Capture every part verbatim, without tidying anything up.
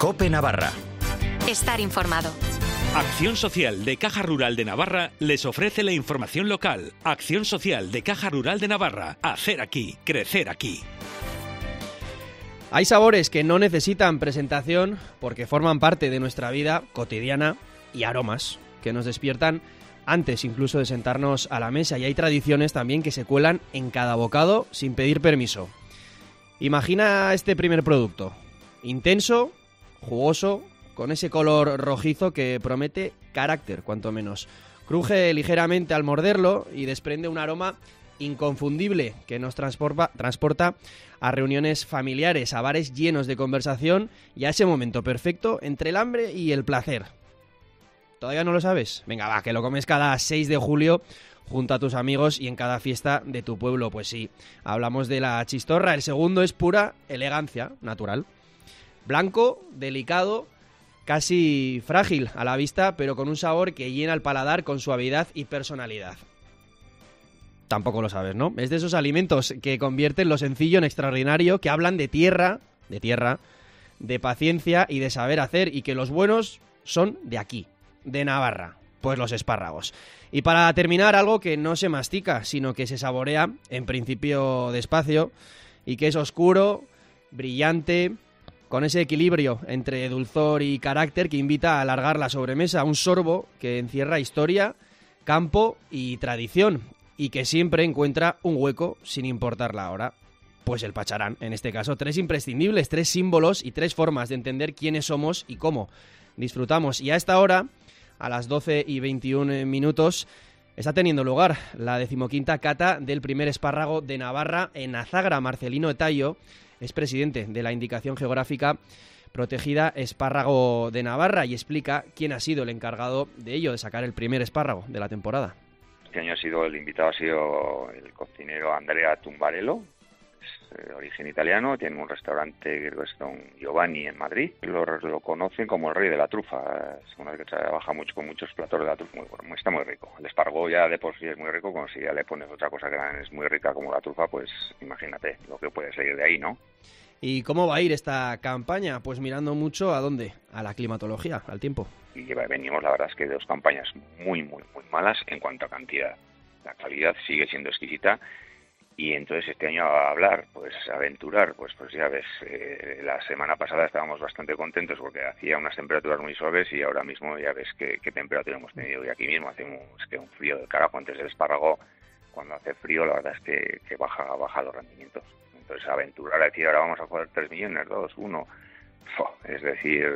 COPE Navarra. Estar informado. Acción Social de Caja Rural de Navarra les ofrece la información local. Acción Social de Caja Rural de Navarra. Hacer aquí, crecer aquí. Hay sabores que no necesitan presentación porque forman parte de nuestra vida cotidiana y aromas que nos despiertan antes incluso de sentarnos a la mesa. Y hay tradiciones también que se cuelan en cada bocado sin pedir permiso. Imagina este primer producto. Intenso, jugoso, con ese color rojizo que promete carácter, cuanto menos. Cruje ligeramente al morderlo y desprende un aroma inconfundible que nos transporta, transporta a reuniones familiares, a bares llenos de conversación y a ese momento perfecto entre el hambre y el placer. ¿Todavía no lo sabes? Venga, va, que lo comes cada seis de julio junto a tus amigos y en cada fiesta de tu pueblo. Pues sí, hablamos de la chistorra. El segundo es pura elegancia natural. Blanco, delicado, casi frágil a la vista, pero con un sabor que llena el paladar con suavidad y personalidad. Tampoco lo sabes, ¿no? Es de esos alimentos que convierten lo sencillo en extraordinario, que hablan de tierra, de tierra, de paciencia y de saber hacer, y que los buenos son de aquí, de Navarra, pues los espárragos. Y para terminar, algo que no se mastica, sino que se saborea, en principio despacio, y que es oscuro, brillante, con ese equilibrio entre dulzor y carácter que invita a alargar la sobremesa, un sorbo que encierra historia, campo y tradición, y que siempre encuentra un hueco sin importar la hora. Pues el pacharán, en este caso, tres imprescindibles, tres símbolos y tres formas de entender quiénes somos y cómo disfrutamos. Y a esta hora, a las doce y veintiún minutos, está teniendo lugar la decimoquinta cata del primer espárrago de Navarra en Azagra. Marcelino Etayo es presidente de la Indicación Geográfica Protegida Espárrago de Navarra y explica quién ha sido el encargado de ello, de sacar el primer espárrago de la temporada. Este año ha sido, el invitado ha sido el cocinero Andrea Tumbarello, es de origen italiano, tiene un restaurante, creo que es Don Giovanni en Madrid, lo, lo conocen como el rey de la trufa, es una que trabaja mucho con muchos platos de la trufa, muy, muy, está muy rico. El espargo ya de por sí es muy rico, como si ya le pones otra cosa que es muy rica como la trufa, pues imagínate lo que puede salir de ahí, ¿no? ¿Y cómo va a ir esta campaña? Pues mirando mucho a dónde, a la climatología, al tiempo. Y venimos, la verdad es que de dos campañas muy, muy, muy malas en cuanto a cantidad. La calidad sigue siendo exquisita y entonces este año a hablar, pues aventurar, pues pues ya ves, eh, la semana pasada estábamos bastante contentos porque hacía unas temperaturas muy suaves y ahora mismo ya ves qué, qué temperatura hemos tenido. Y aquí mismo hace un, es que un frío del carajo antes del espárrago, cuando hace frío la verdad es que, que baja, baja los rendimientos. Entonces aventurar a decir ahora vamos a joder tres millones, dos, uno, es decir,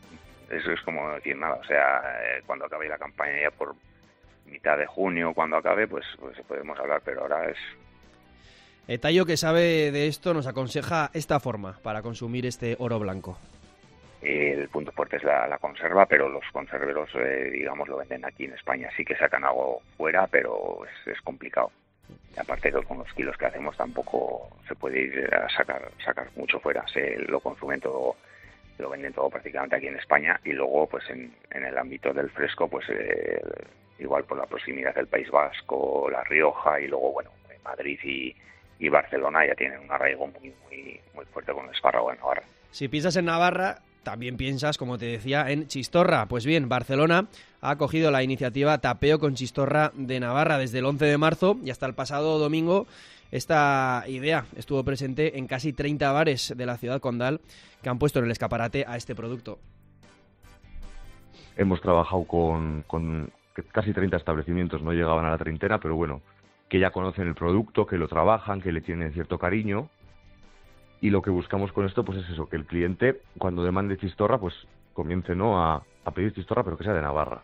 eso es como decir nada. O sea, eh, cuando acabe la campaña ya por mitad de junio, cuando acabe, pues, pues podemos hablar, pero ahora es... Etayo, que sabe de esto, nos aconseja esta forma para consumir este oro blanco. El punto fuerte es la, la conserva, pero los conserveros, eh, digamos, lo venden aquí en España. Sí que sacan algo fuera, pero es, es complicado. Y aparte que con los kilos que hacemos tampoco se puede ir a sacar sacar mucho fuera. Se lo consumen todo, lo venden todo prácticamente aquí en España. Y luego, pues en, en el ámbito del fresco, pues eh, igual por la proximidad del País Vasco, La Rioja y luego, bueno, Madrid y, y Barcelona ya tienen un arraigo muy, muy, muy fuerte con el espárrago en Navarra. Si piensas en Navarra, también piensas, como te decía, en chistorra. Pues bien, Barcelona ha acogido la iniciativa Tapeo con Chistorra de Navarra desde el once de marzo y hasta el pasado domingo. Esta idea estuvo presente en casi treinta bares de la ciudad condal que han puesto en el escaparate a este producto. Hemos trabajado con, con casi treinta establecimientos, no llegaban a la treintena, pero bueno, que ya conocen el producto, que lo trabajan, que le tienen cierto cariño. Y lo que buscamos con esto pues es eso, que el cliente cuando demande chistorra pues comience no a, a pedir chistorra, pero que sea de Navarra.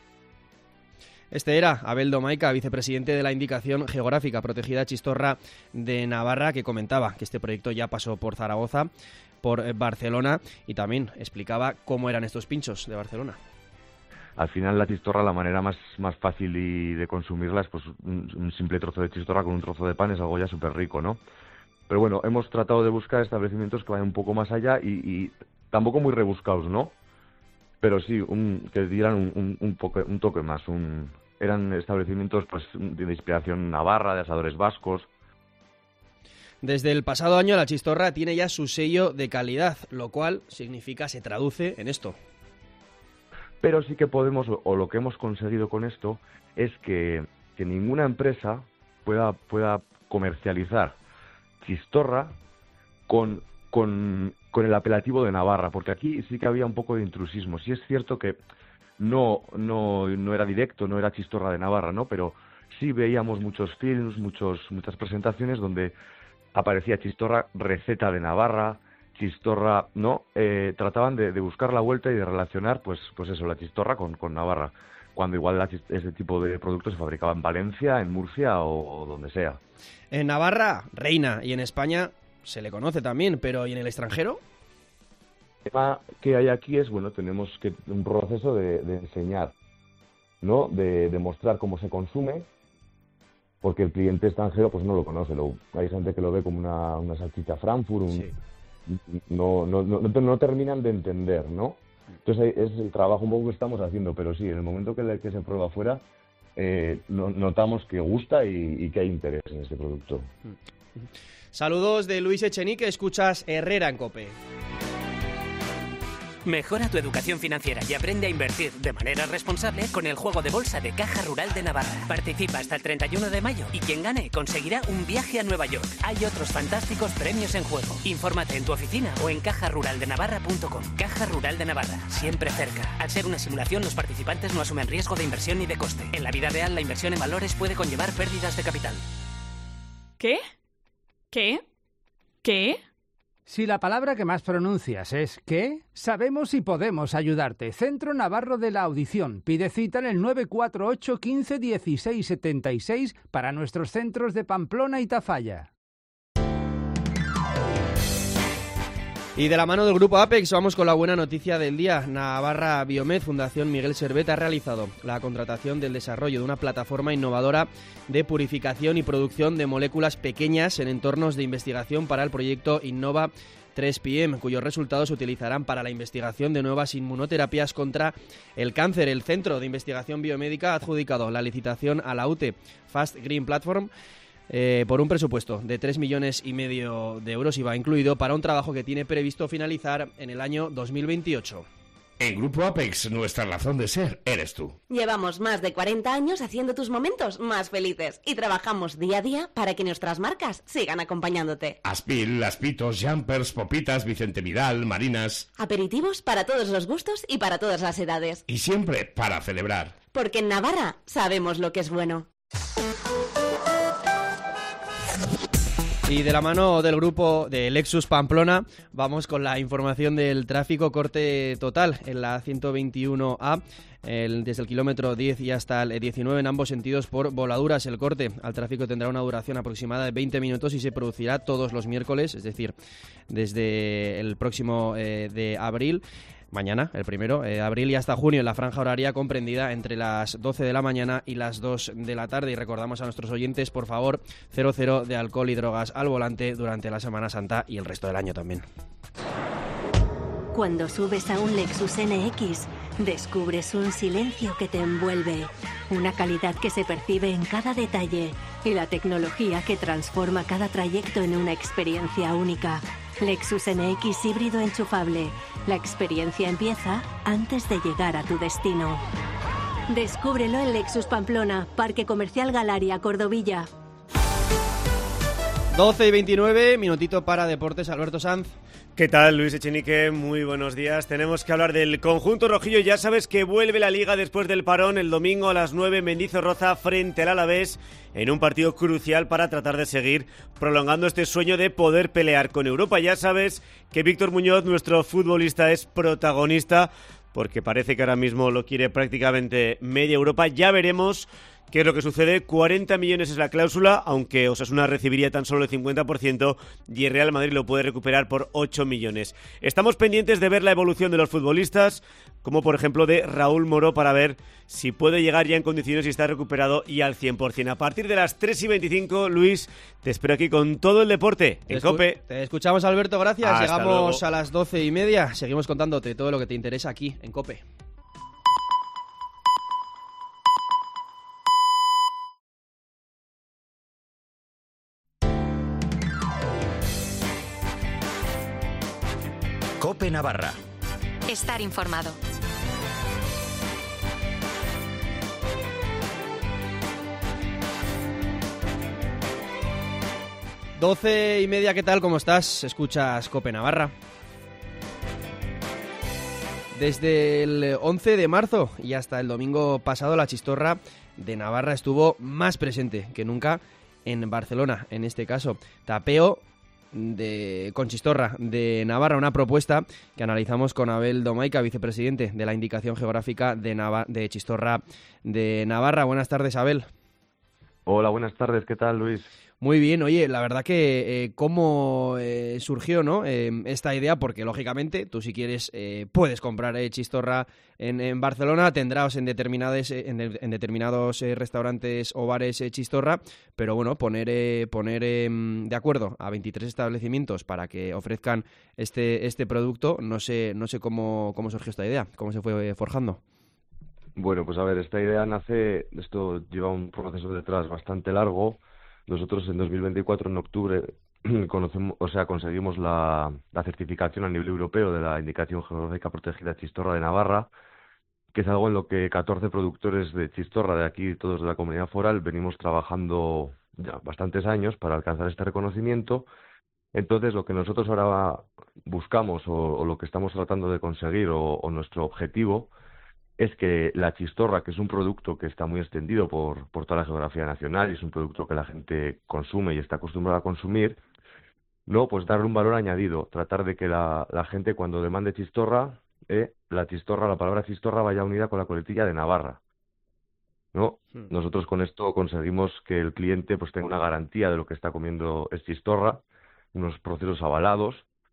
Este era Abel Domaica, vicepresidente de la Indicación Geográfica Protegida Chistorra de Navarra, que comentaba que este proyecto ya pasó por Zaragoza, por Barcelona, y también explicaba cómo eran estos pinchos de Barcelona. Al final la chistorra, la manera más, más fácil y de consumirla es pues un, un simple trozo de chistorra con un trozo de pan, es algo ya súper rico, ¿no? Pero bueno, hemos tratado de buscar establecimientos que vayan un poco más allá y, y tampoco muy rebuscados, ¿no? Pero sí, un, que dieran un, un, un, toque, un toque más. Un, eran establecimientos pues de inspiración navarra, de asadores vascos. Desde el pasado año la chistorra tiene ya su sello de calidad, lo cual significa, se traduce en esto. Pero sí que podemos, o lo que hemos conseguido con esto, es que, que ninguna empresa pueda, pueda comercializar chistorra con, con, con el apelativo de Navarra, porque aquí sí que había un poco de intrusismo. Sí es cierto que no, no, no era directo, no era chistorra de Navarra, ¿no? Pero sí veíamos muchos films, muchos, muchas presentaciones donde aparecía chistorra receta de Navarra, chistorra, ¿no? Eh, trataban de, de buscar la vuelta y de relacionar, pues, pues eso, la chistorra con, con Navarra, cuando igual la, ese tipo de productos se fabricaba en Valencia, en Murcia o, o donde sea. En Navarra, reina, y en España se le conoce también, pero ¿y en el extranjero? El tema que hay aquí es, bueno, tenemos que un proceso de, de enseñar, ¿no? De, de mostrar cómo se consume, porque el cliente extranjero pues no lo conoce. Lo, hay gente que lo ve como una, una salchicha Frankfurt, un, sí. no, no, no, no, no terminan de entender, ¿no? Entonces es el trabajo un poco que estamos haciendo, pero sí, en el momento que, le, que se prueba afuera, eh, no, notamos que gusta y, y que hay interés en este producto. Saludos de Luis Echenique, escuchas Herrera en COPE. Mejora tu educación financiera y aprende a invertir de manera responsable con el juego de bolsa de Caja Rural de Navarra. Participa hasta el treinta y uno de mayo y quien gane conseguirá un viaje a Nueva York. Hay otros fantásticos premios en juego. Infórmate en tu oficina o en caja rural de navarra punto com. Caja Rural de Navarra, siempre cerca. Al ser una simulación, los participantes no asumen riesgo de inversión ni de coste. En la vida real, la inversión en valores puede conllevar pérdidas de capital. ¿Qué? ¿Qué? ¿Qué? Si la palabra que más pronuncias es ¿qué?, sabemos y podemos ayudarte. Centro Navarro de la Audición. Pide cita en el nueve cuatro ocho, quince, dieciséis, setenta y seis para nuestros centros de Pamplona y Tafalla. Y de la mano del grupo Apex vamos con la buena noticia del día. Navarra Biomed, Fundación Miguel Servet, ha realizado la contratación del desarrollo de una plataforma innovadora de purificación y producción de moléculas pequeñas en entornos de investigación para el proyecto Innova tres P M, cuyos resultados se utilizarán para la investigación de nuevas inmunoterapias contra el cáncer. El Centro de Investigación Biomédica ha adjudicado la licitación a la U T E Fast Green Platform Eh, por un presupuesto de tres millones y medio de euros, I V A incluido, para un trabajo que tiene previsto finalizar en el año dos mil veintiocho. En Grupo Apex, nuestra razón de ser eres tú. Llevamos más de cuarenta años haciendo tus momentos más felices y trabajamos día a día para que nuestras marcas sigan acompañándote. Aspil, Aspitos, Jumpers, Popitas, Vicente Vidal, Marinas. Aperitivos para todos los gustos y para todas las edades. Y siempre para celebrar. Porque en Navarra sabemos lo que es bueno. Y de la mano del grupo de Lexus Pamplona vamos con la información del tráfico. Corte total en la ciento veintiuno A, el, desde el kilómetro diez y hasta el diecinueve en ambos sentidos por voladuras. El corte al tráfico tendrá una duración aproximada de veinte minutos y se producirá todos los miércoles, es decir, desde el próximo eh, de abril. Mañana, el primero de eh, abril y hasta junio, en la franja horaria comprendida entre las doce de la mañana y las dos de la tarde. Y recordamos a nuestros oyentes, por favor, cero cero de alcohol y drogas al volante durante la Semana Santa y el resto del año también. Cuando subes a un Lexus N X, descubres un silencio que te envuelve, una calidad que se percibe en cada detalle y la tecnología que transforma cada trayecto en una experiencia única. Lexus N X híbrido enchufable. La experiencia empieza antes de llegar a tu destino. Descúbrelo en Lexus Pamplona, Parque Comercial Galaria, Cordovilla. doce y veintinueve, minutito para deportes. Alberto Sanz. ¿Qué tal, Luis Echenique? Muy buenos días. Tenemos que hablar del conjunto rojillo. Ya sabes que vuelve la Liga después del parón el domingo a las nueve en Mendizorroza frente al Alavés, en un partido crucial para tratar de seguir prolongando este sueño de poder pelear con Europa. Ya sabes que Víctor Muñoz, nuestro futbolista, es protagonista porque parece que ahora mismo lo quiere prácticamente media Europa. Ya veremos ¿qué es lo que sucede? cuarenta millones es la cláusula, aunque Osasuna recibiría tan solo el cincuenta por ciento y el Real Madrid lo puede recuperar por ocho millones. Estamos pendientes de ver la evolución de los futbolistas, como por ejemplo de Raúl Moró, para ver si puede llegar ya en condiciones y está recuperado y al cien por ciento. A partir de las tres y veinticinco, Luis, te espero aquí con todo el deporte en te COPE. Te escuchamos, Alberto, gracias. Hasta Llegamos luego. a las doce y media. Seguimos contándote todo lo que te interesa aquí en COPE. COPE Navarra. Estar informado. Doce y media, ¿qué tal? ¿Cómo estás? Escuchas COPE Navarra. Desde el once de marzo y hasta el domingo pasado, la Chistorra de Navarra estuvo más presente que nunca en Barcelona, en este caso. Tapeo de Conchistorra de Navarra, una propuesta que analizamos con Abel Domaica, vicepresidente de la Indicación Geográfica de, Nava- de Chistorra de Navarra. Buenas tardes, Abel. Hola, buenas tardes. ¿Qué tal, Luis? Muy bien, oye, la verdad que eh, cómo eh, surgió, ¿no? Eh, esta idea, porque lógicamente tú si quieres eh, puedes comprar eh, Chistorra en, en Barcelona, tendrás en determinados eh, en, de, en determinados eh, restaurantes o bares eh, Chistorra, pero bueno, poner eh, poner eh, de acuerdo a veintitrés establecimientos para que ofrezcan este este producto, no sé no sé cómo cómo surgió esta idea, cómo se fue forjando. Bueno, pues a ver, esta idea nace, esto lleva un proceso detrás bastante largo. Nosotros en dos mil veinticuatro, en octubre, conocemos, o sea, conseguimos la, la certificación a nivel europeo de la Indicación Geográfica Protegida Chistorra de Navarra, que es algo en lo que catorce productores de Chistorra de aquí, todos de la comunidad foral, venimos trabajando ya bastantes años para alcanzar este reconocimiento. Entonces, lo que nosotros ahora buscamos o, o lo que estamos tratando de conseguir o, o nuestro objetivo es que la chistorra, que es un producto que está muy extendido por, por toda la geografía nacional y es un producto que la gente consume y está acostumbrada a consumir, no, pues darle un valor añadido, tratar de que la, la gente cuando demande chistorra, eh, la chistorra, la palabra chistorra vaya unida con la coletilla de Navarra, ¿no? Hmm. Nosotros con esto conseguimos que el cliente pues tenga una garantía de lo que está comiendo es chistorra, unos procesos avalados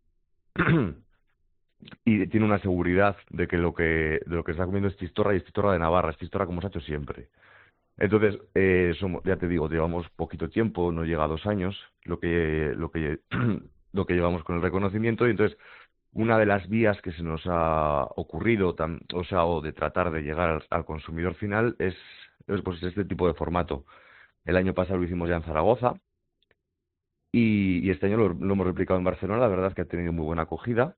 y tiene una seguridad de que lo que de lo que está comiendo es chistorra y es chistorra de Navarra, es chistorra como se ha hecho siempre. Entonces, eh, somos, ya te digo, llevamos poquito tiempo, no llega a dos años, lo que lo que lo que llevamos con el reconocimiento, y entonces una de las vías que se nos ha ocurrido, tam, o sea, o de tratar de llegar al, al consumidor final es, es pues este tipo de formato. El año pasado lo hicimos ya en Zaragoza y, y este año lo, lo hemos replicado en Barcelona. La verdad es que ha tenido muy buena acogida.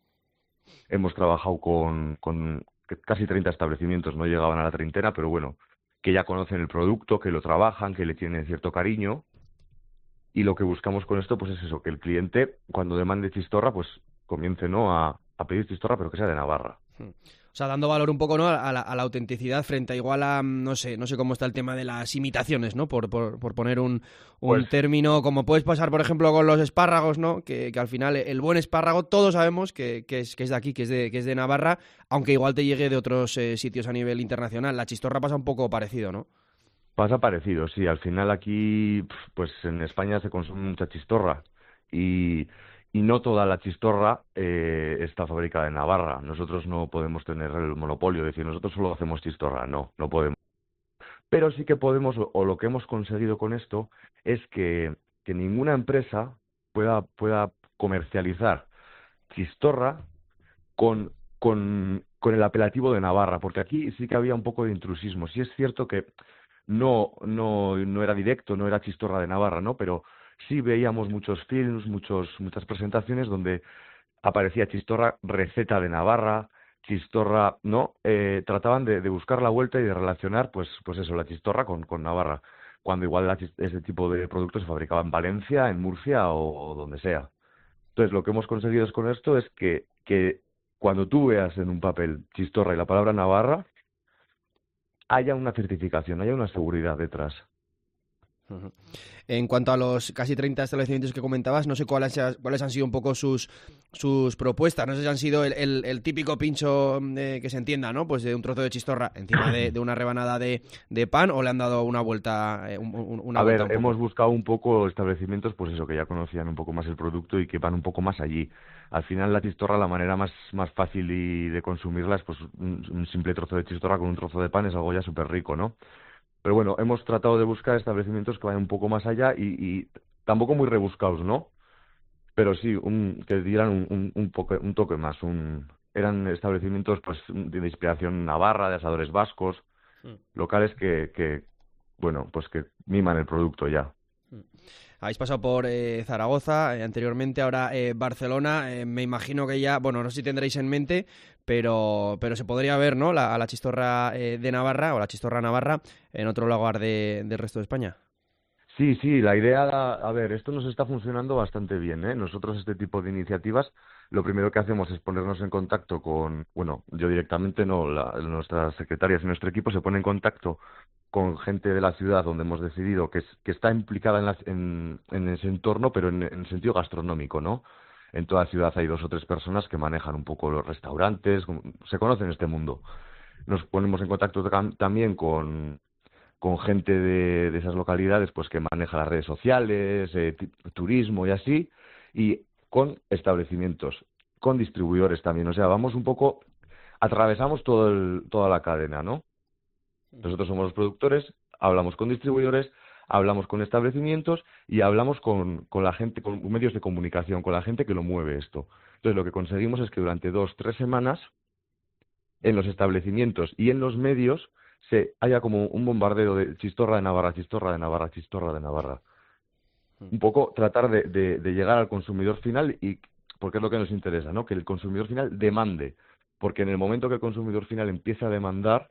Hemos trabajado con, con casi treinta establecimientos, no llegaban a la treintena, pero bueno, que ya conocen el producto, que lo trabajan, que le tienen cierto cariño. Y lo que buscamos con esto pues es eso, que el cliente cuando demande chistorra pues comience no a, a pedir chistorra, pero que sea de Navarra. O sea, dando valor un poco, ¿no?, a la, a la autenticidad frente a igual a, no sé, no sé cómo está el tema de las imitaciones, ¿no? Por, por, por poner un, un pues, término, como puedes pasar, por ejemplo, con los espárragos, ¿no? Que, que al final el buen espárrago todos sabemos que, que, es, que es de aquí, que es de, que es de Navarra, aunque igual te llegue de otros eh, sitios a nivel internacional. La chistorra pasa un poco parecido, ¿no? Pasa parecido, sí. Al final aquí, pues en España se consume mucha chistorra y... Y no toda la chistorra eh, está fabricada en Navarra. Nosotros no podemos tener el monopolio, es decir, nosotros solo hacemos chistorra, no, no podemos. Pero sí que podemos, o lo que hemos conseguido con esto, es que, que ninguna empresa pueda, pueda comercializar chistorra con, con, con el apelativo de Navarra, porque aquí sí que había un poco de intrusismo. Sí es cierto que no, no, no era directo, no era chistorra de Navarra, ¿no? Pero sí veíamos muchos films, muchos, muchas presentaciones donde aparecía chistorra, receta de Navarra, chistorra, ¿no? Eh, trataban de, de buscar la vuelta y de relacionar, pues, pues eso, la chistorra con, con Navarra, cuando igual la, ese tipo de productos se fabricaba en Valencia, en Murcia o, o donde sea. Entonces, lo que hemos conseguido con esto es que, que cuando tú veas en un papel chistorra y la palabra Navarra, haya una certificación, haya una seguridad detrás. Uh-huh. En cuanto a los casi treinta establecimientos que comentabas, no sé cuáles, cuáles han sido un poco sus sus propuestas. No sé si han sido el, el, el típico pincho eh, que se entienda, ¿no? Pues de un trozo de chistorra encima de, de una rebanada de, de pan, o le han dado una vuelta. Eh, un, una a vuelta ver, un hemos buscado un poco establecimientos, pues eso, que ya conocían un poco más el producto y que van un poco más allí. Al final la chistorra, la manera más, más fácil y de consumirla es pues un, un simple trozo de chistorra con un trozo de pan, es algo ya súper rico, ¿no? Pero bueno, hemos tratado de buscar establecimientos que vayan un poco más allá y, y tampoco muy rebuscados, ¿no? Pero sí, un, que dieran un, un, un, poco, un toque más. Un, eran establecimientos pues de inspiración navarra, de asadores vascos, sí. Locales que, que, bueno, pues que miman el producto ya. Habéis pasado por eh, Zaragoza, eh, anteriormente, ahora eh, Barcelona. Eh, me imagino que ya, bueno, no sé si tendréis en mente, pero pero se podría ver, ¿no?, la, a la Chistorra eh, de Navarra, o la Chistorra Navarra, en otro lugar de, del resto de España. Sí, sí, la idea, a ver, esto nos está funcionando bastante bien, ¿eh? Nosotros este tipo de iniciativas, lo primero que hacemos es ponernos en contacto con, bueno, yo directamente no, la, nuestras secretarias y nuestro equipo se pone en contacto con gente de la ciudad donde hemos decidido que, es, que está implicada en, la, en, en ese entorno, pero en, en sentido gastronómico, ¿no? En toda la ciudad hay dos o tres personas que manejan un poco los restaurantes, se conocen este mundo. Nos ponemos en contacto también con... con gente de, de esas localidades pues que maneja las redes sociales, eh, turismo y así, y con establecimientos, con distribuidores también. O sea, vamos un poco, atravesamos todo el, toda la cadena, ¿no? Nosotros somos los productores, hablamos con distribuidores, hablamos con establecimientos y hablamos con, con la gente, con medios de comunicación, con la gente que lo mueve esto. Entonces, lo que conseguimos es que durante dos, tres semanas, en los establecimientos y en los medios, se haya como un bombardeo de Chistorra de Navarra, Chistorra de Navarra, Chistorra de Navarra. Un poco tratar de, de, de llegar al consumidor final, y porque es lo que nos interesa, ¿no? Que el consumidor final demande, porque en el momento que el consumidor final empieza a demandar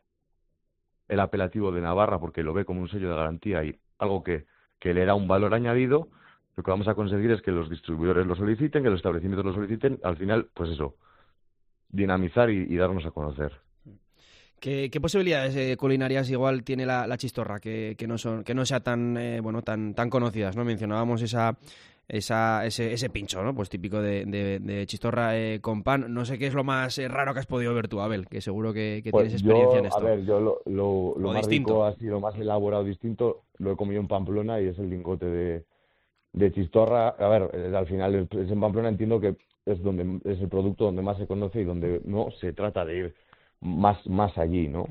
el apelativo de Navarra, porque lo ve como un sello de garantía y algo que, que le da un valor añadido, lo que vamos a conseguir es que los distribuidores lo soliciten, que los establecimientos lo soliciten, al final, pues eso, dinamizar y, y darnos a conocer. ¿Qué, qué posibilidades eh, culinarias igual tiene la, la Chistorra que, que no son que no sea tan eh, bueno tan tan conocidas, ¿no? Mencionábamos esa esa ese, ese pincho, ¿no? Pues típico de, de, de Chistorra eh, con pan. No sé qué es lo más eh, raro que has podido ver tú, Abel, que seguro que, que pues tienes experiencia yo, en esto. A ver, yo lo, lo, lo más distinto. rico, así, lo más elaborado distinto, lo he comido en Pamplona y es el lingote de, de Chistorra. A ver, al final es en Pamplona, entiendo que es donde es el producto donde más se conoce y donde no se trata de ir más más allí, ¿no?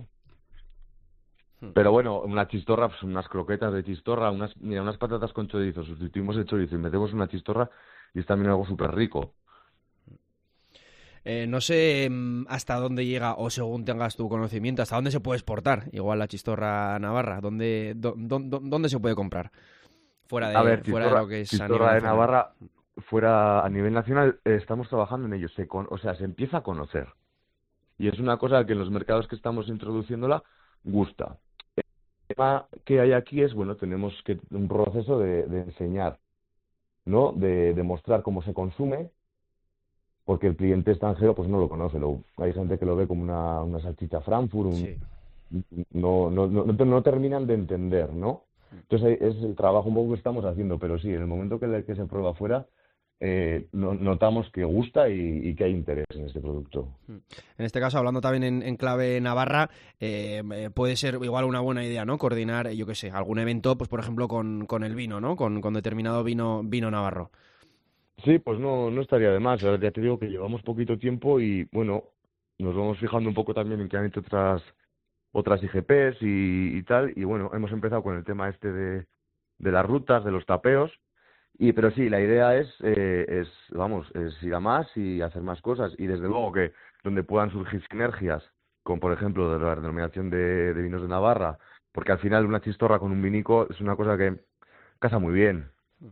Pero bueno, una chistorra, pues unas croquetas de chistorra, unas mira, unas patatas con chorizo, sustituimos el chorizo y metemos una chistorra y es también algo súper rico. Eh, no sé hasta dónde llega, o según tengas tu conocimiento, hasta dónde se puede exportar igual la Chistorra Navarra, dónde, do, do, do, dónde se puede comprar fuera de, a ver, fuera chistorra, de lo que es Chistorra a de nivel Navarra, fuera a nivel nacional, eh, estamos trabajando en ello, se con, o sea, se empieza a conocer. Y es una cosa que en los mercados que estamos introduciéndola gusta. El tema que hay aquí es, bueno, tenemos que un proceso de, de enseñar, ¿no? De, de mostrar cómo se consume, porque el cliente extranjero pues no lo conoce. Lo, hay gente que lo ve como una, una salchicha Frankfurt, un, Sí. no, no, no, no, no terminan de entender, ¿no? Entonces es el trabajo un poco que estamos haciendo, pero sí, en el momento que, le, que se prueba afuera, Eh, no, notamos que gusta y, y que hay interés en este producto. En este caso, hablando también en, en clave Navarra, eh, puede ser igual una buena idea, ¿no? Coordinar, yo qué sé, algún evento, pues por ejemplo con, con el vino, ¿no? Con, con determinado vino vino navarro. Sí, pues no, no estaría de más. Ya te digo que llevamos poquito tiempo y, bueno, nos vamos fijando un poco también en que han hecho otras otras I G Ps y, y tal. Y, bueno, hemos empezado con el tema este de, de las rutas, de los tapeos. Y pero sí, la idea es, eh, es, vamos, es ir a más y hacer más cosas. Y desde luego que donde puedan surgir sinergias, con por ejemplo de la denominación de, de vinos de Navarra, porque al final una chistorra con un vinico es una cosa que casa muy bien.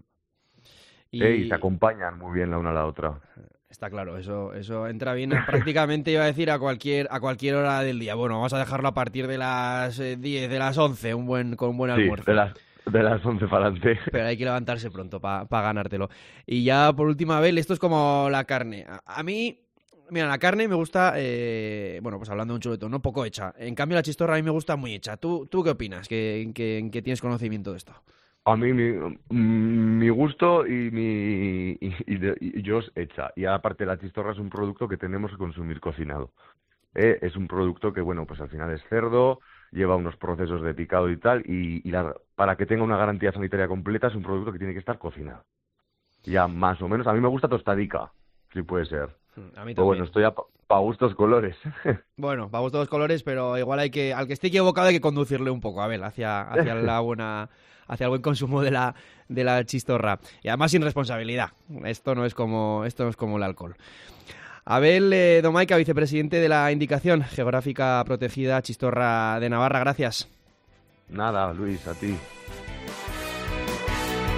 Y, eh, y se acompañan muy bien la una a la otra. Está claro, eso eso entra bien prácticamente, iba a decir, a cualquier a cualquier hora del día. Bueno, vamos a dejarlo a partir de las diez, de las once, un buen con un buen almuerzo. Sí, de las... De las once para adelante. Pero hay que levantarse pronto para pa ganártelo. Y ya por última vez, esto es como la carne. A, a mí, mira, la carne me gusta, eh, bueno, pues hablando de un chuletón, no poco hecha. En cambio la chistorra a mí me gusta muy hecha. ¿Tú, tú qué opinas? ¿Que, que, que tienes conocimiento de esto? A mí mi, mi gusto y mi y, y, de, y yo es hecha. Y aparte la chistorra es un producto que tenemos que consumir cocinado. Eh, es un producto que, bueno, pues al final es cerdo, lleva unos procesos de picado y tal, y, y la, para que tenga una garantía sanitaria completa es un producto que tiene que estar cocinado. Ya más o menos, a mí me gusta tostadica, si puede ser. A mí también. Pero bueno, estoy a pa, pa gustos colores. Bueno, pa gustos colores, pero igual hay que, al que esté equivocado hay que conducirle un poco, a ver, hacia, hacia la buena, hacia el buen consumo de la, de la chistorra. Y además sin responsabilidad. Esto no es como, esto no es como el alcohol. Abel eh, Domaica, vicepresidente de la Indicación Geográfica Protegida Chistorra de Navarra, gracias. Nada, Luis, a ti.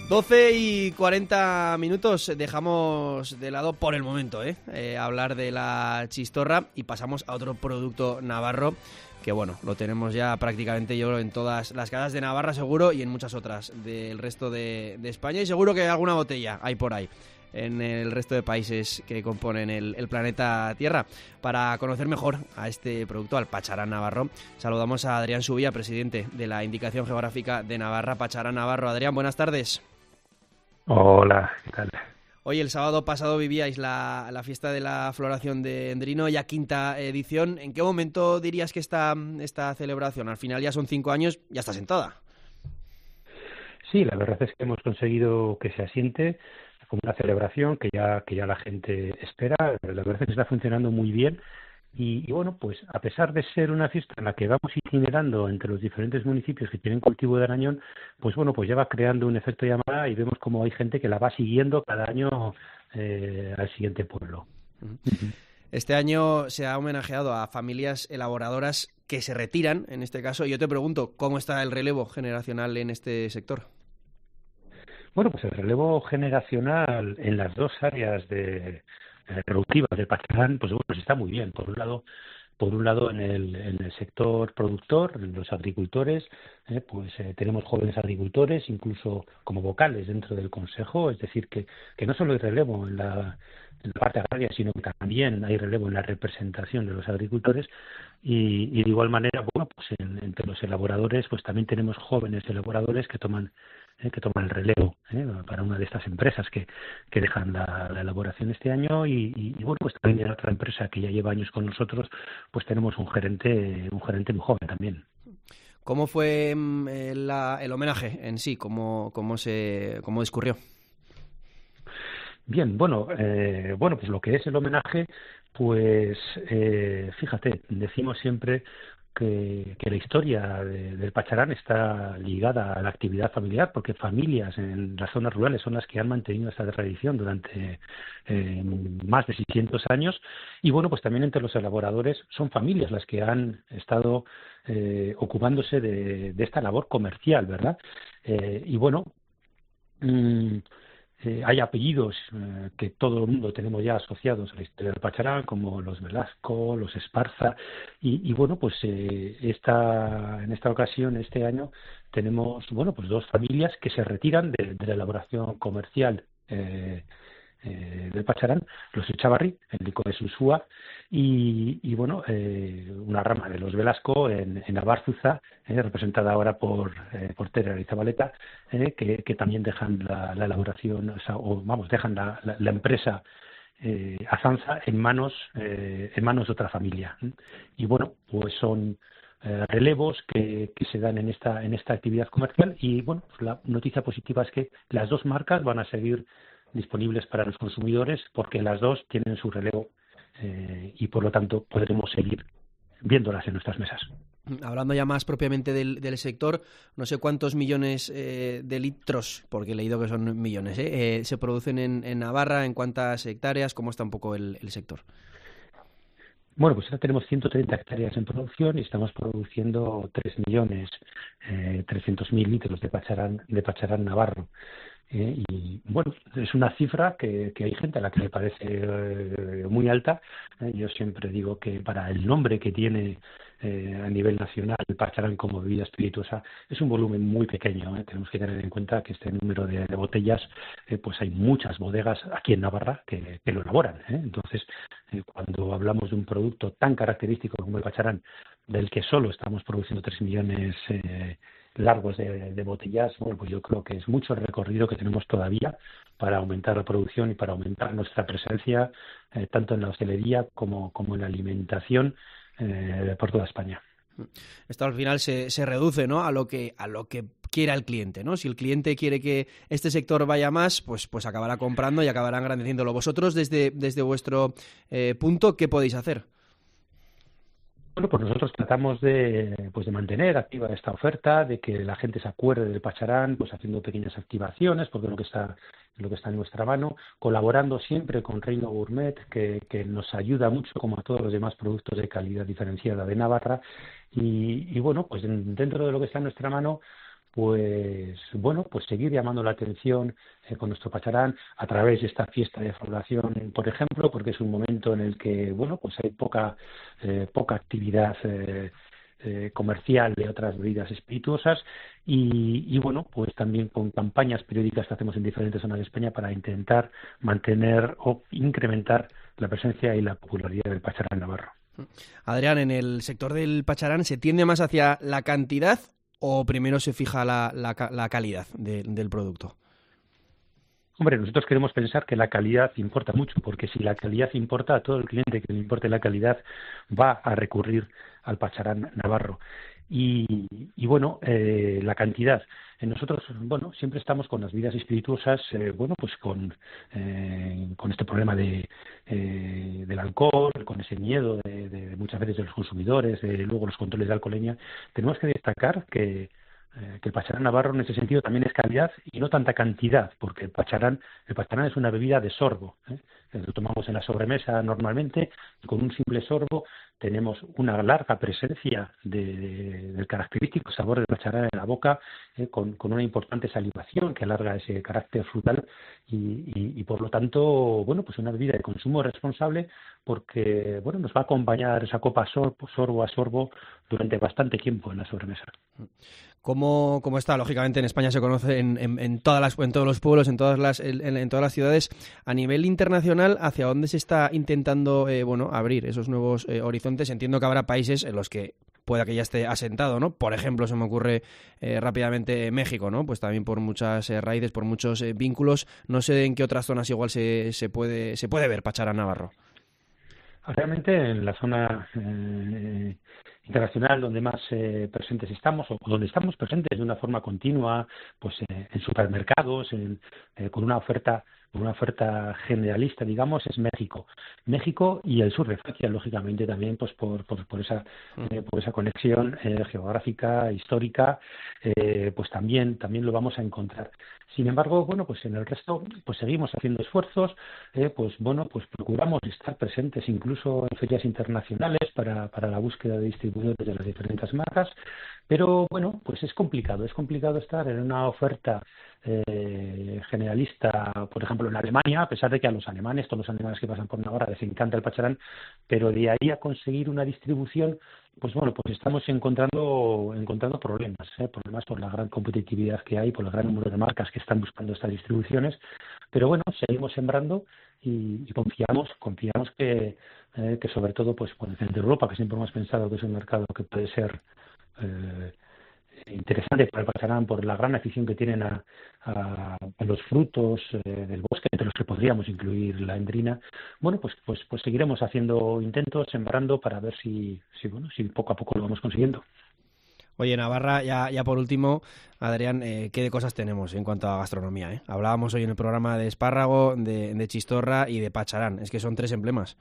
doce y cuarenta minutos, dejamos de lado por el momento ¿eh? Eh, hablar de la chistorra y pasamos a otro producto navarro que bueno, lo tenemos ya prácticamente yo en todas las casas de Navarra seguro y en muchas otras del resto de, de España y seguro que alguna botella hay por ahí en el resto de países que componen el, el planeta Tierra. Para conocer mejor a este producto, al pacharán navarro, saludamos a Adrián Subía, presidente de la Indicación Geográfica de Navarra, Pacharán Navarro. Adrián, buenas tardes. Hola, ¿qué tal? Hoy, el sábado pasado, vivíais la, la fiesta de la floración de Endrino, ya quinta edición. ¿En qué momento dirías que está esta celebración? Al final ya son cinco años, ya está sentada. Sí, la verdad es que hemos conseguido que se asiente como una celebración que ya que ya la gente espera. La verdad es que está funcionando muy bien y, y bueno, pues a pesar de ser una fiesta en la que vamos itinerando entre los diferentes municipios que tienen cultivo de arañón, pues bueno, pues ya va creando un efecto llamada y vemos como hay gente que la va siguiendo cada año eh, al siguiente pueblo. Uh-huh. Este año se ha homenajeado a familias elaboradoras que se retiran, en este caso. Yo te pregunto, ¿cómo está el relevo generacional en este sector? Bueno, pues el relevo generacional en las dos áreas de eh, productivas del pacharán, pues bueno, pues está muy bien. Por un lado, por un lado en el, en el sector productor, en los agricultores, eh, pues eh, tenemos jóvenes agricultores, incluso como vocales dentro del consejo, es decir, que, que no solo hay relevo en la, en la parte agraria, sino que también hay relevo en la representación de los agricultores y, y de igual manera, bueno, pues en, entre los elaboradores, pues también tenemos jóvenes elaboradores que toman Eh, que toman el relevo eh, para una de estas empresas que, que dejan la, la elaboración este año y, y, y bueno, pues también en otra empresa que ya lleva años con nosotros, pues tenemos un gerente un gerente muy joven también. ¿Cómo fue el, la, el homenaje en sí? ¿Cómo, cómo se cómo discurrió? Bien, bueno, eh, bueno, pues lo que es el homenaje, pues eh, fíjate, decimos siempre Que, que la historia de, del pacharán está ligada a la actividad familiar, porque familias en las zonas rurales son las que han mantenido esta tradición durante eh, más de seiscientos años y bueno, pues también entre los elaboradores son familias las que han estado eh, ocupándose de, de esta labor comercial, ¿verdad? Eh, y bueno, mmm, Eh, hay apellidos eh, que todo el mundo tenemos ya asociados a la historia del pacharán, como los Velasco, los Esparza, y, y bueno, pues eh, esta, en esta ocasión, este año, tenemos bueno, pues dos familias que se retiran de, de la elaboración comercial eh, eh, del pacharán, los Echavarri, en Lico de Susúa, y, y bueno, eh, una rama de los Velasco en, en Abarzuza, eh, representada ahora por, eh, por Tere Arizabaleta, eh, que, que también dejan la, la elaboración, o, sea, o vamos, dejan la, la, la empresa eh, Azanza en manos, eh, en manos de otra familia. ¿eh? Y bueno, pues son eh, relevos que, que se dan en esta, en esta actividad comercial y bueno, pues la noticia positiva es que las dos marcas van a seguir disponibles para los consumidores porque las dos tienen su relevo eh, y por lo tanto podremos seguir viéndolas en nuestras mesas. Hablando ya más propiamente del, del sector, no sé cuántos millones eh, de litros, porque he leído que son millones, ¿eh? Eh, se producen en, en Navarra, en cuántas hectáreas, cómo está un poco el, el sector. Bueno, pues ahora tenemos ciento treinta hectáreas en producción y estamos produciendo tres millones trescientos mil litros de pacharán, de pacharán navarro. Eh, y bueno, es una cifra que, que hay gente a la que le parece eh, muy alta. Eh, yo siempre digo que para el nombre que tiene eh, a nivel nacional el pacharán como bebida espirituosa es un volumen muy pequeño. Eh. Tenemos que tener en cuenta que este número de, de botellas, eh, pues hay muchas bodegas aquí en Navarra que, que lo elaboran. Eh. Entonces, eh, cuando hablamos de un producto tan característico como el pacharán, del que solo estamos produciendo tres millones eh, largos de, de botellas, bueno, pues yo creo que es mucho el recorrido que tenemos todavía para aumentar la producción y para aumentar nuestra presencia eh, tanto en la hostelería como, como en la alimentación eh, por toda España. Esto al final se, se reduce, ¿no?, a lo que a lo que quiera el cliente, ¿no? Si el cliente quiere que este sector vaya más, pues pues acabará comprando y acabará engrandeciéndolo. Vosotros, desde, desde vuestro eh, punto, ¿qué podéis hacer? Bueno, pues nosotros tratamos de, pues de mantener activa esta oferta, de que la gente se acuerde del pacharán, pues haciendo pequeñas activaciones, porque es lo que está, lo que está en nuestra mano, colaborando siempre con Reino Gourmet, que, que nos ayuda mucho, como a todos los demás productos de calidad diferenciada de Navarra, y, y bueno, pues en, dentro de lo que está en nuestra mano, pues bueno, pues seguir llamando la atención eh, con nuestro pacharán a través de esta fiesta de floración, por ejemplo, porque es un momento en el que, bueno, pues hay poca eh, poca actividad eh, eh, comercial de otras bebidas espirituosas y, y bueno, pues también con campañas periódicas que hacemos en diferentes zonas de España para intentar mantener o incrementar la presencia y la popularidad del pacharán navarro. Adrián, en el sector del pacharán, ¿se tiende más hacia la cantidad o primero se fija la, la, la calidad de, del producto? Hombre, nosotros queremos pensar que la calidad importa mucho, porque si la calidad importa, a todo el cliente que le importe la calidad va a recurrir al pacharán navarro. Y, y bueno, eh, la cantidad. Nosotros, bueno, siempre estamos con las bebidas espirituosas, eh, bueno, pues con eh, con este problema de eh, del alcohol, con ese miedo de, de muchas veces de los consumidores, de luego los controles de alcoholemia. Tenemos que destacar que eh, que el pacharán navarro en ese sentido también es calidad y no tanta cantidad, porque el pacharán el pacharán es una bebida de sorbo, ¿eh? Lo tomamos en la sobremesa normalmente y con un simple sorbo tenemos una larga presencia de, de, del característico sabor del pacharán en la boca, eh, con, con una importante salivación que alarga ese carácter frutal y, y, y por lo tanto, bueno, pues una bebida de consumo responsable porque, bueno, nos va a acompañar esa copa sorbo, sorbo a sorbo durante bastante tiempo en la sobremesa. ¿Cómo, cómo está? Lógicamente en España se conoce en, en, en, todas las, en todos los pueblos, en todas las, en, en todas las ciudades. A nivel internacional, ¿hacia dónde se está intentando eh, bueno, abrir esos nuevos eh, horizontes? Entiendo que habrá países en los que pueda que ya esté asentado, ¿no? Por ejemplo, se me ocurre eh, rápidamente México, ¿no? Pues también por muchas eh, raíces, por muchos eh, vínculos. No sé en qué otras zonas igual se, se puede se puede ver pacharán navarro. Realmente en la zona eh, internacional donde más eh, presentes estamos o donde estamos presentes de una forma continua, pues eh, en supermercados, en, eh, con una oferta con una oferta generalista, digamos, es México. México y el sur de Francia, lógicamente también, pues por por, por esa eh, por esa conexión eh, geográfica, histórica, eh, pues también también lo vamos a encontrar. Sin embargo, bueno, pues en el resto, pues seguimos haciendo esfuerzos, eh, pues bueno, pues procuramos estar presentes incluso en ferias internacionales para para la búsqueda de distribuidores de las diferentes marcas, pero bueno, pues es complicado, es complicado estar en una oferta eh, generalista, por ejemplo, en Alemania, a pesar de que a los alemanes, todos los alemanes que pasan por Navarra les encanta el pacharán, pero de ahí a conseguir una distribución, pues bueno, pues estamos encontrando encontrando problemas, ¿eh? problemas por la gran competitividad que hay, por el gran número de marcas que están buscando estas distribuciones, pero bueno, seguimos sembrando y, y confiamos confiamos que eh, que sobre todo pues por el centro de Europa, que siempre hemos pensado que es un mercado que puede ser eh, interesante para el pacharán por la gran afición que tienen a, a, a los frutos eh, del bosque, entre los que podríamos incluir la endrina. Bueno, pues pues pues seguiremos haciendo intentos, sembrando para ver si si bueno si poco a poco lo vamos consiguiendo. Oye, Navarra, ya, ya por último, Adrián, eh, ¿qué de cosas tenemos en cuanto a gastronomía? ¿eh? Hablábamos hoy en el programa de espárrago, de, de chistorra y de pacharán. Es que son tres emblemas.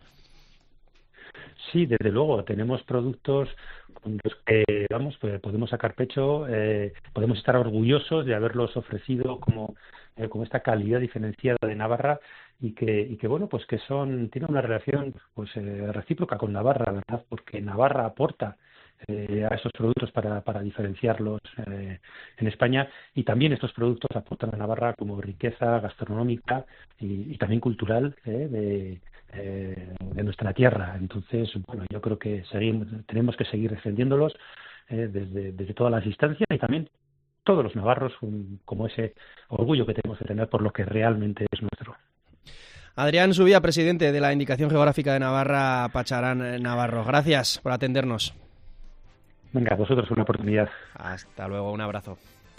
Sí, desde luego, tenemos productos con los que vamos, pues podemos sacar pecho, eh, podemos estar orgullosos de haberlos ofrecido como, eh, como esta calidad diferenciada de Navarra y que, y que bueno, pues que son, tiene una relación pues eh, recíproca con Navarra, ¿verdad? Porque Navarra aporta eh, a esos productos para, para diferenciarlos eh, en España y también estos productos aportan a Navarra como riqueza gastronómica y, y también cultural eh, de Eh, de nuestra tierra. Entonces, bueno, yo creo que seguimos, tenemos que seguir defendiéndolos eh, desde, desde todas las instancias y también todos los navarros, un, como ese orgullo que tenemos de tener por lo que realmente es nuestro. Adrián Subía, presidente de la Indicación Geográfica de Navarra, Pacharán Navarro. Gracias por atendernos. Venga, a vosotros una oportunidad. Hasta luego, un abrazo.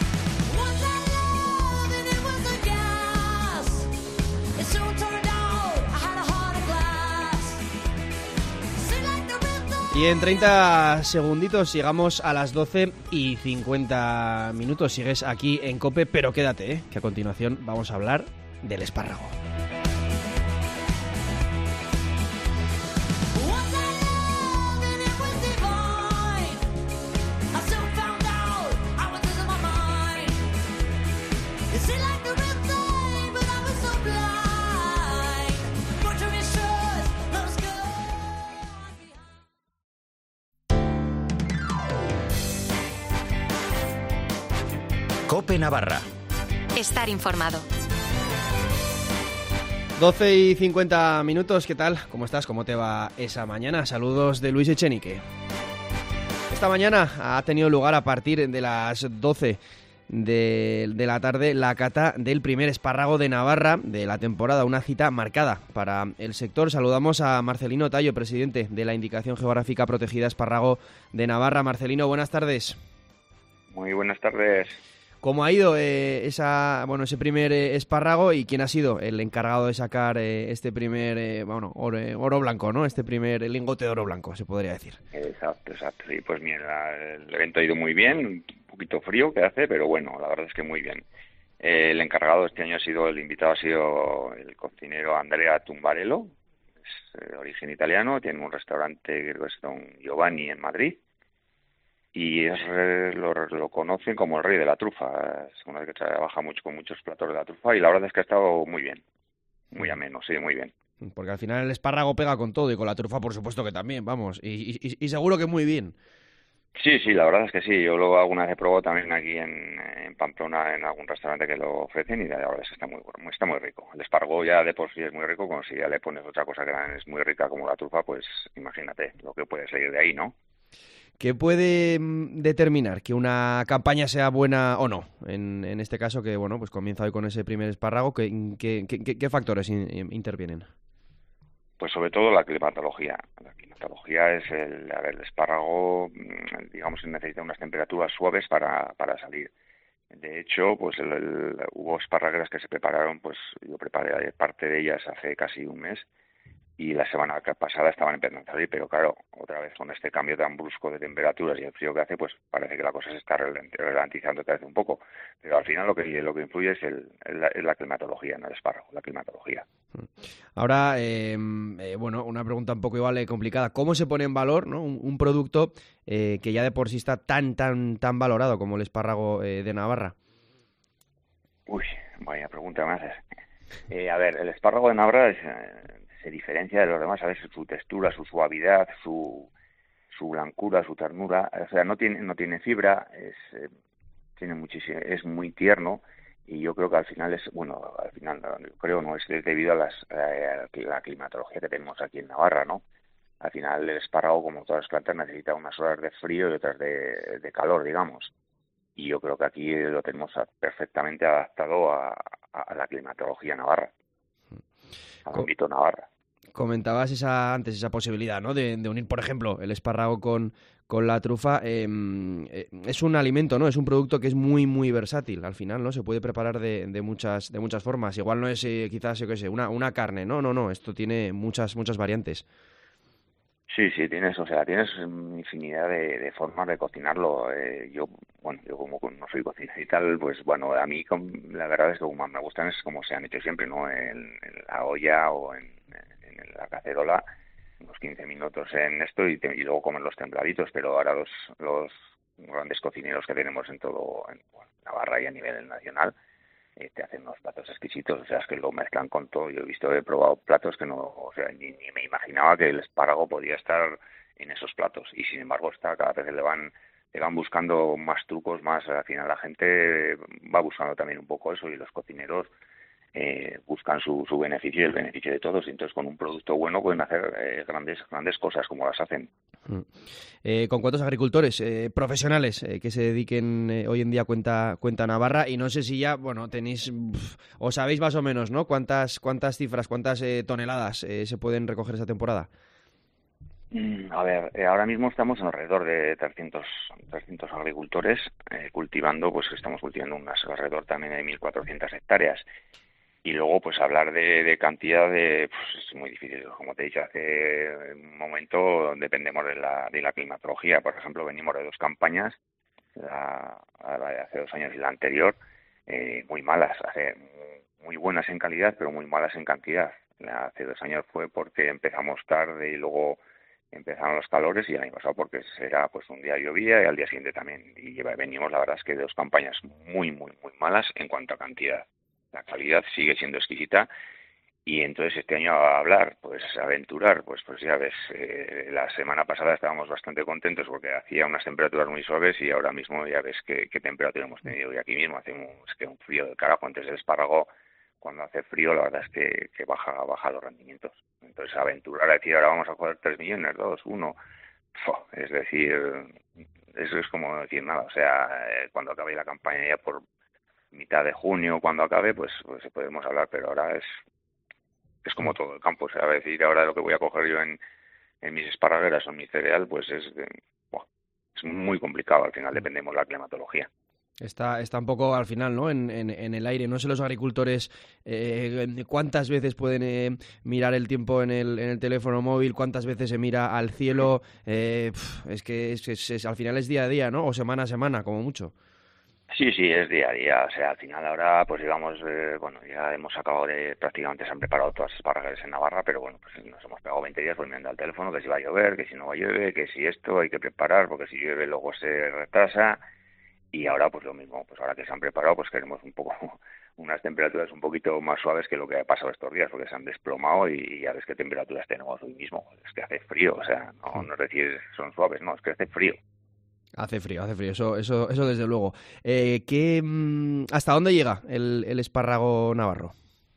Y en treinta segunditos llegamos a las doce y cincuenta minutos. Sigues aquí en COPE, pero quédate, ¿eh? que a continuación vamos a hablar del espárrago. COPE Navarra. Estar informado. doce y cincuenta minutos, ¿qué tal? ¿Cómo estás? ¿Cómo te va esa mañana? Saludos de Luis Echenique. Esta mañana ha tenido lugar a partir de las doce de, de la tarde la cata del primer espárrago de Navarra de la temporada, una cita marcada para el sector. Saludamos a Marcelino Tallo, presidente de la Indicación Geográfica Protegida Espárrago de Navarra. Marcelino, buenas tardes. Muy buenas tardes. ¿Cómo ha ido eh, esa, bueno, ese primer eh, espárrago y quién ha sido el encargado de sacar eh, este primer eh, bueno, oro, eh, oro blanco, ¿no? Este primer lingote de oro blanco, se podría decir. Exacto, exacto. Sí, pues mira, el evento ha ido muy bien, un poquito frío que hace, pero bueno, la verdad es que muy bien. Eh, el encargado este año ha sido, el invitado ha sido el cocinero Andrea Tumbarello, es de origen italiano, tiene un restaurante, creo que es Don Giovanni en Madrid. Y es, lo, lo conocen como el rey de la trufa. Es una vez que trabaja mucho con muchos platos de la trufa y la verdad es que ha estado muy bien, muy ameno, sí, muy bien. Porque al final el espárrago pega con todo y con la trufa por supuesto que también, vamos, y, y, y seguro que muy bien. Sí, sí, la verdad es que sí. Yo lo alguna vez he probado también aquí en, en Pamplona en algún restaurante que lo ofrecen y la verdad es que está muy, está muy rico. El espárrago ya de por sí es muy rico, como si ya le pones otra cosa que es muy rica como la trufa, pues imagínate lo que puede salir de ahí, ¿no? ¿Qué puede determinar que una campaña sea buena o no? En, en este caso, que bueno, pues comienza hoy con ese primer espárrago, ¿qué, qué, qué, qué factores in, intervienen? Pues sobre todo la climatología. La climatología es el, el espárrago, digamos, necesita unas temperaturas suaves para, para salir. De hecho, pues el, el, hubo espárragueras que se prepararon, pues yo preparé parte de ellas hace casi un mes, y la semana pasada estaban empezando a salir, pero claro, otra vez con este cambio tan brusco de temperaturas y el frío que hace, pues parece que la cosa se está ralentizando otra vez un poco. Pero al final lo que lo que influye es, el, es, la, es la climatología, no el espárrago, la climatología. Ahora, eh, eh, bueno, una pregunta un poco igual eh, complicada. ¿Cómo se pone en valor, ¿no? un, un producto eh, que ya de por sí está tan, tan, tan valorado como el espárrago eh, de Navarra? Uy, vaya pregunta me haces. Eh, a ver, el espárrago de Navarra es... Eh, se diferencia de los demás, a veces su textura, su suavidad, su su blancura, su ternura, o sea, no tiene no tiene fibra, es eh, tiene muchísimo, es muy tierno y yo creo que al final es, bueno, al final creo no es debido a las a la climatología que tenemos aquí en Navarra, ¿no? Al final el espárrago, como todas las plantas, necesita unas horas de frío y otras de, de calor, digamos. Y yo creo que aquí lo tenemos perfectamente adaptado a, a la climatología navarra, al ámbito Navarra. Comentabas esa antes esa posibilidad, ¿no? De, de unir, por ejemplo, el espárrago con, con la trufa. Eh, eh, es un alimento, ¿no? Es un producto que es muy, muy versátil. Al final, ¿no? Se puede preparar de, de muchas de muchas formas. Igual no es, eh, quizás, yo qué sé, una, una carne. No, no, no. Esto tiene muchas, muchas variantes. Sí, sí, tienes, o sea, tienes infinidad de, de formas de cocinarlo. Eh, yo, bueno, yo como no soy cocinero y tal, pues bueno, a mí la verdad es que como más me gustan es como se han hecho siempre, ¿no? En, en la olla o en, en la cacerola, unos quince minutos en esto y, te, y luego comer los templaditos, pero ahora los, los grandes cocineros que tenemos en todo, en bueno, Navarra y a nivel nacional, eh, te hacen unos platos exquisitos, o sea, es que lo mezclan con todo. Yo he visto, he probado platos que no, o sea, ni, ni me imaginaba que el espárrago podía estar en esos platos, y sin embargo está, cada vez le van, le van buscando más trucos, más, al final la gente va buscando también un poco eso, y los cocineros eh, buscan su, su beneficio y el beneficio de todos, y entonces con un producto bueno pueden hacer eh, grandes, grandes cosas como las hacen. Eh, ¿Con cuántos agricultores eh, profesionales eh, que se dediquen eh, hoy en día cuenta cuenta Navarra? Y no sé si ya, bueno, tenéis, pff, o sabéis más o menos, ¿no? ¿Cuántas cuántas cifras, cuántas eh, toneladas eh, se pueden recoger esa temporada? Mm, a ver, eh, ahora mismo estamos alrededor de trescientos, trescientos agricultores eh, cultivando, pues estamos cultivando unas alrededor también de mil cuatrocientas hectáreas. Y luego, pues hablar de, de cantidad de, pues es muy difícil. Como te he dicho hace un momento, dependemos de la, de la climatología. Por ejemplo, venimos de dos campañas, la, la de hace dos años y la anterior, eh, muy malas, hace, muy buenas en calidad, pero muy malas en cantidad. La hace dos años fue porque empezamos tarde y luego empezaron los calores, y el año pasado porque era, pues un día llovía y al día siguiente también. Y venimos, la verdad es que de dos campañas muy, muy, muy malas en cuanto a cantidad. La calidad sigue siendo exquisita Y entonces este año a hablar, pues aventurar, pues pues ya ves, eh, la semana pasada estábamos bastante contentos porque hacía unas temperaturas muy suaves y ahora mismo ya ves qué, qué temperatura hemos tenido. Y aquí mismo hace un, es que un frío del carajo. Antes el espárrago, cuando hace frío, la verdad es que, que baja, baja los rendimientos. Entonces aventurar a decir ahora vamos a coger tres millones, dos, uno, es decir, eso es como no decir nada. O sea, eh, cuando acabe la campaña ya por mitad de junio, cuando acabe, pues, pues podemos hablar, pero ahora es... es como todo el campo, o sea, decir ahora lo que voy a coger yo en, en mis esparragueras o en mi cereal, pues es, eh, bueno, es muy complicado, al final dependemos de la climatología. Está, está un poco al final, ¿no? En, en, en el aire. No sé los agricultores eh, cuántas veces pueden eh, mirar el tiempo en el, en el teléfono móvil, cuántas veces se mira al cielo. Eh, pf, es que es, es, es, al final es día a día, ¿no? O semana a semana, como mucho. Sí, sí, es día a día. O sea, al final ahora, pues digamos, eh, bueno, ya hemos acabado de, prácticamente se han preparado todas las esparragueras en Navarra, pero bueno, pues nos hemos pegado veinte días pues mirando al teléfono que si va a llover, que si no va a llover, que si esto hay que preparar, porque si llueve luego se retrasa. Y ahora pues lo mismo, pues ahora que se han preparado, pues queremos un poco unas temperaturas un poquito más suaves que lo que ha pasado estos días, porque se han desplomado y ya ves qué temperaturas tenemos hoy mismo. Es que hace frío, o sea, no, no es decir son suaves, no, es que hace frío. Hace frío, hace frío, eso eso eso desde luego. Eh, ¿qué, ¿Hasta dónde llega el, el espárrago navarro?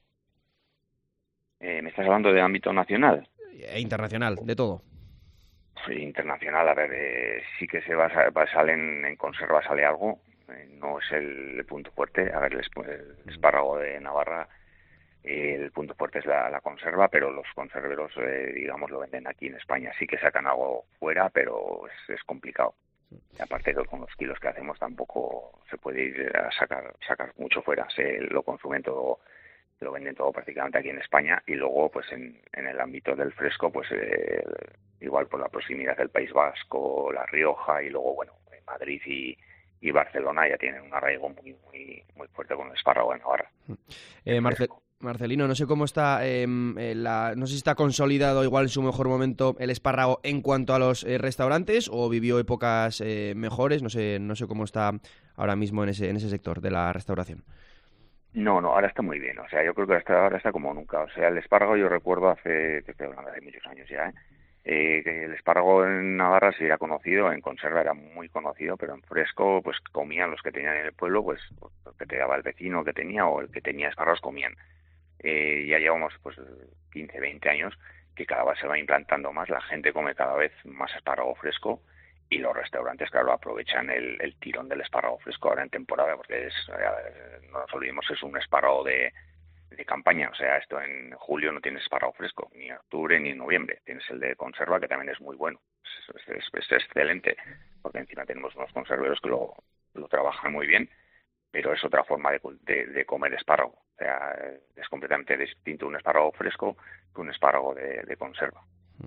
Eh, ¿Me estás hablando de ámbito nacional? E internacional, de todo. Internacional, a ver, eh, sí que se va, va salen en conserva sale algo, eh, no es el, el punto fuerte. A ver, el, el espárrago de Navarra, eh, el punto fuerte es la, la conserva, pero los conserveros, eh, digamos, lo venden aquí en España. Sí que sacan algo fuera, pero es, es complicado. Y aparte que con los kilos que hacemos tampoco se puede ir a sacar sacar mucho fuera. Se lo consumen todo, lo venden todo prácticamente aquí en España. Y luego, pues en, en el ámbito del fresco, pues eh, igual por la proximidad del País Vasco, La Rioja y luego, bueno, Madrid y, y Barcelona ya tienen un arraigo muy muy muy fuerte con el espárrago de Navarra. Eh, Marcel, Marcelino, no sé cómo está, eh, la, no sé si está consolidado igual en su mejor momento el espárrago en cuanto a los eh, restaurantes o vivió épocas eh, mejores. No sé, no sé cómo está ahora mismo en ese en ese sector de la restauración. No, no, ahora está muy bien. O sea, yo creo que hasta ahora está como nunca. O sea, el espárrago yo recuerdo hace, te estoy hablando hace muchos años ya, ¿eh? Eh, que el espárrago en Navarra se era conocido, en conserva era muy conocido, pero en fresco pues comían los que tenían en el pueblo, pues lo que te daba el vecino que tenía o el que tenía espárragos comían. Eh, ya llevamos pues quince, veinte años que cada vez se va implantando más, la gente come cada vez más espárrago fresco y los restaurantes, claro, aprovechan el, el tirón del espárrago fresco ahora en temporada, porque es, eh, no nos olvidemos, es un espárrago de, de campaña, o sea, esto en julio no tienes espárrago fresco, ni en octubre ni en noviembre, tienes el de conserva que también es muy bueno, es, es, es, es excelente, porque encima tenemos unos conserveros que lo, lo trabajan muy bien, pero es otra forma de, de, de comer espárrago, o sea, es completamente distinto un espárrago fresco que un espárrago de, de conserva.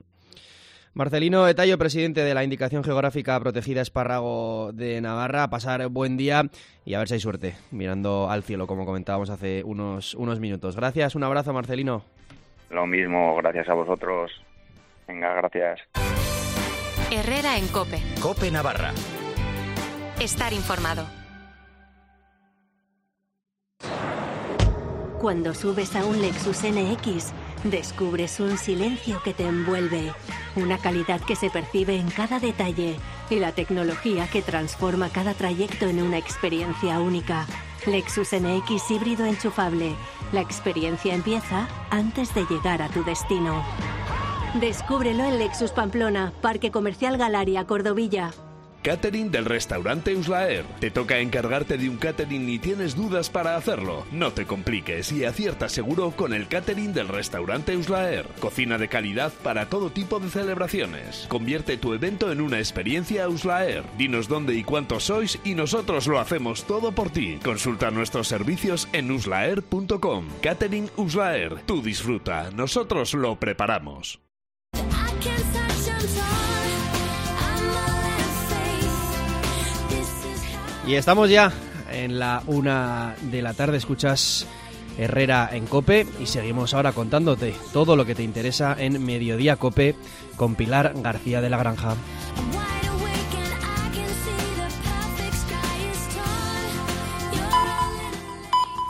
Marcelino Etallo, presidente de la Indicación Geográfica Protegida Espárrago de Navarra, a pasar buen día y a ver si hay suerte, mirando al cielo, como comentábamos hace unos, unos minutos. Gracias, un abrazo, Marcelino. Lo mismo, gracias a vosotros. Venga, gracias. Herrera en COPE. COPE Navarra. Estar informado. Cuando subes a un Lexus N X, descubres un silencio que te envuelve, una calidad que se percibe en cada detalle y la tecnología que transforma cada trayecto en una experiencia única. Lexus N X híbrido enchufable. La experiencia empieza antes de llegar a tu destino. Descúbrelo en Lexus Pamplona, Parque Comercial Galaria, Cordovilla. Catering del restaurante Uslaer. Te toca encargarte de un catering y tienes dudas para hacerlo. No te compliques y acierta seguro con el catering del restaurante Uslaer. Cocina de calidad para todo tipo de celebraciones. Convierte tu evento en una experiencia Uslaer. Dinos dónde y cuántos sois y nosotros lo hacemos todo por ti. Consulta nuestros servicios en uslaer punto com. Catering Uslaer. Tú disfruta, nosotros lo preparamos. Y estamos ya en la una de la tarde, escuchas Herrera en COPE y seguimos ahora contándote todo lo que te interesa en Mediodía COPE con Pilar García de la Granja.